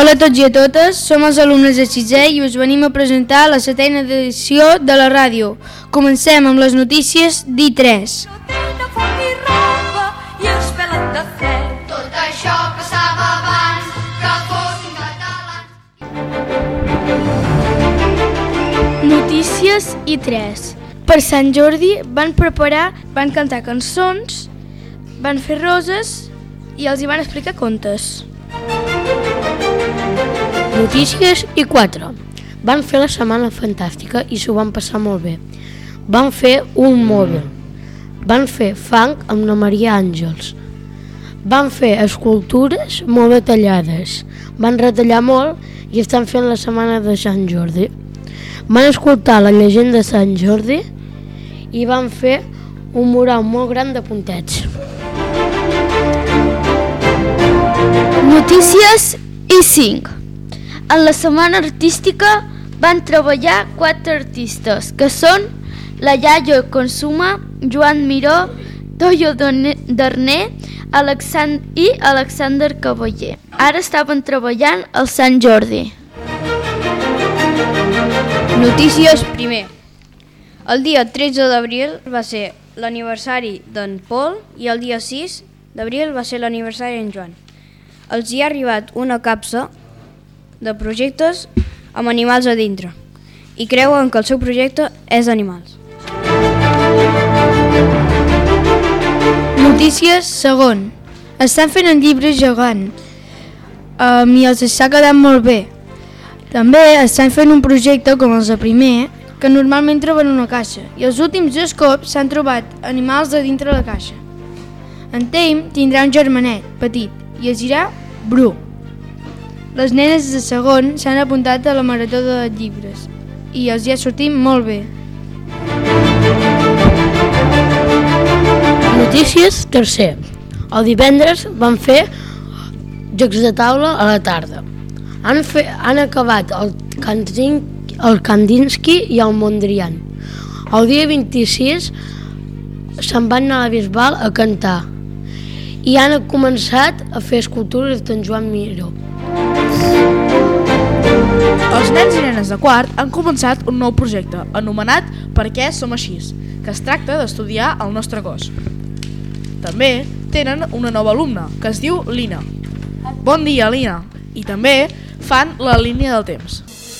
Hola a tots i a totes, som els alumnes de 6è i us venim a presentar la 7a edició de la ràdio. Comencem amb les notícies d'I3. Tot això passava abans que fossin catalans. Notícies I3. Per Sant Jordi van cantar cançons, van fer roses i els hi van explicar contes. Notícies I4. Van fer la setmana fantàstica i s'ho van passar molt bé. Van fer un mòbil. Van fer funk amb la Maria Àngels. Van fer escultures molt detallades. Van retallar molt i estan fent la setmana de Sant Jordi. Van escoltar la llegenda de Sant Jordi i van fer un mural molt gran de puntets. Notícies I5. En la setmana artística van treballar 4 artistes, que són la Yayo Consuma, Joan Miró, Toyo Darner i Alexander Cavaller. Ara estaven treballant al Sant Jordi. Notícies primer. El dia 13 d'abril va ser l'aniversari d'en Pol i el dia 6 d'abril va ser l'aniversari d'en Joan. Els hi ha arribat una capsa de projectes amb animals a dintre i creuen que el seu projecte és d'animals. Notícies segon. Estan fent un llibre gegant i els està quedant molt bé. També estan fent un projecte com els de primer, que normalment troben una caixa, i els últims 2 cops s'han trobat animals de dintre la caixa. En Tame tindrà un germanet petit i es dirà Bru. Les nenes de segon s'han apuntat a la marató de llibres i els hi ha sortit molt bé. Notícies tercer. El divendres van fer jocs de taula a la tarda. Han acabat el Kandinsky i el Mondrian. El dia 26 se'n van anar a la Bisbal a cantar i han començat a fer escultures d'en Joan Miró. Els nens i nenes de quart han començat un nou projecte anomenat Per què som així, que es tracta d'estudiar el nostre cos. També tenen una nova alumna que es diu Lina. Bon dia, Lina! I també fan la línia del temps.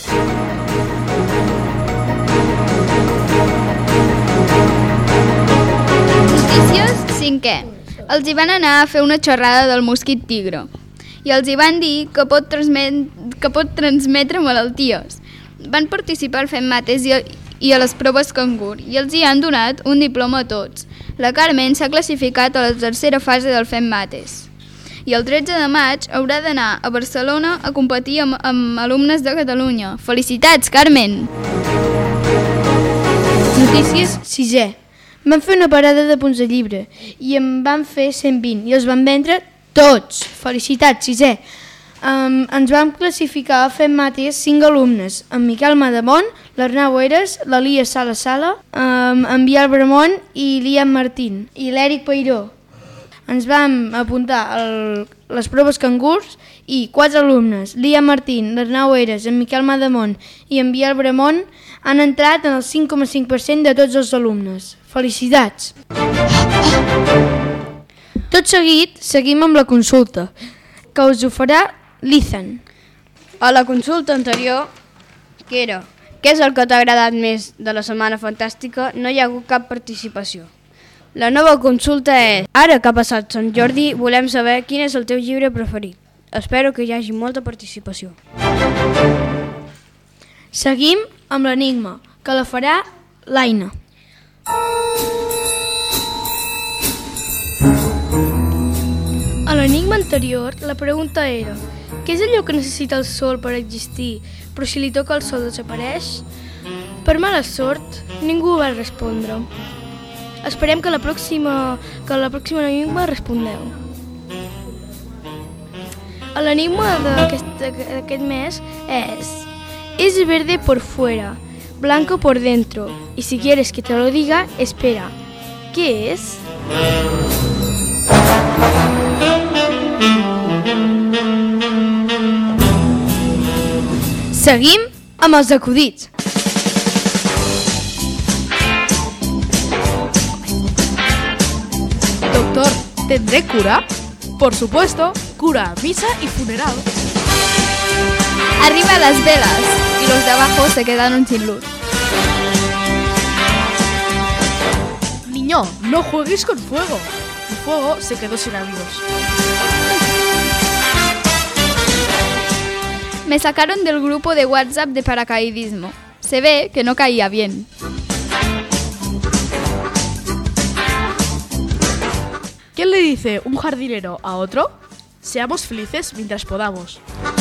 Notícies 5è. Els hi van anar a fer una xerrada del mosquit tigre i els hi van dir que pot transmetre malalties. Van participar al Fem Mates i a les proves cangur i els hi han donat un diploma a tots. La Carmen s'ha classificat a la tercera fase del Fem Mates i el 13 de maig haurà d'anar a Barcelona a competir amb alumnes de Catalunya. Felicitats, Carmen! Notícies 6è. Van fer una parada de punts de llibre i en van fer 120 i els van vendre tots. Felicitats, 6è. Ens vam classificar a Fem Mates 5 alumnes, en Miquel Madamont, l'Arnau Eres, l'Elia Sala, en Biel Bramont i l'Ian Martín i l'Eric Peiró. Ens vam apuntar a les proves cangurs i 4 alumnes, l'Ian Martín, l'Arnau Eres, en Miquel Madamont i en Biel Bramont, han entrat en el 5,5% de tots els alumnes. Felicitats! Tot seguit, seguim amb la consulta, que us ho farà l'Ethan. A la consulta anterior, que era què és el que t'ha agradat més de la Setmana Fantàstica, no hi ha hagut cap participació. La nova consulta és, ara que ha passat Sant Jordi, volem saber quin és el teu llibre preferit. Espero que hi hagi molta participació. Seguim amb l'enigma, que la farà l'Aina. A l'enigma anterior, la pregunta era: què és allò que necessita el sol per existir, però si li toca el sol desapareix? Per mala sort, ningú va respondre. Esperem que la pròxima enigma responeu. L'enigma d'aquest mes es verde por fuera, blanco por dentro, y si quieres que te lo diga, espera. ¿Qué es? Seguim amb els acudits. Doctor, ¿tendré cura? Por supuesto, cura, misa y funeral. Arriba las velas y los de abajo se quedaron sin luz. Niño, no juegues con fuego. El fuego se quedó sin amigos. Me sacaron del grupo de WhatsApp de paracaidismo. Se ve que no caía bien. ¿Qué le dice un jardinero a otro? Seamos felices mientras podamos.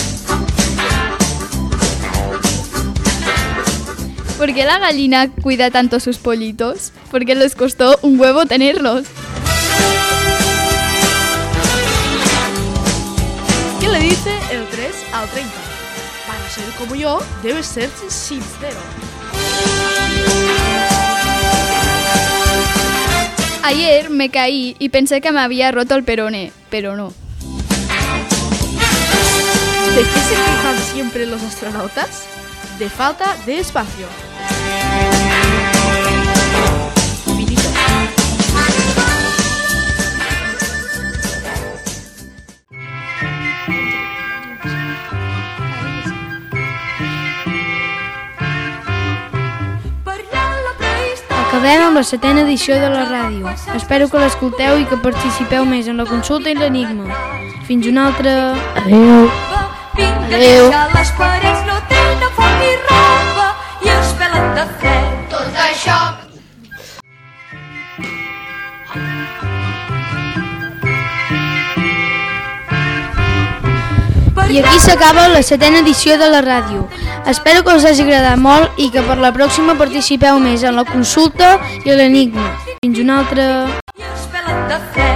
¿Por qué la gallina cuida tanto sus pollitos? Porque les costó un huevo tenerlos. ¿Qué le dice el 3 al 30? Para ser como yo, debes ser sincero. Ayer me caí y pensé que me había roto el peroné, pero no. ¿De qué se quejan siempre los astronautas? De falta de espacio. Finito. Acabem amb la 7a edició de la ràdio. Espero que l'escolteu i que participeu més en la consulta i l'enigma. Fins una altra... Adéu. Adéu. Les parets no tenen foc ni roba i es pelen de fred. Tot això... I aquí s'acaba la 7a edició de la ràdio. Espero que us hagi agradat molt i que per la pròxima participeu més en la consulta i l'enigma. Fins una altra... I es pelen de fred.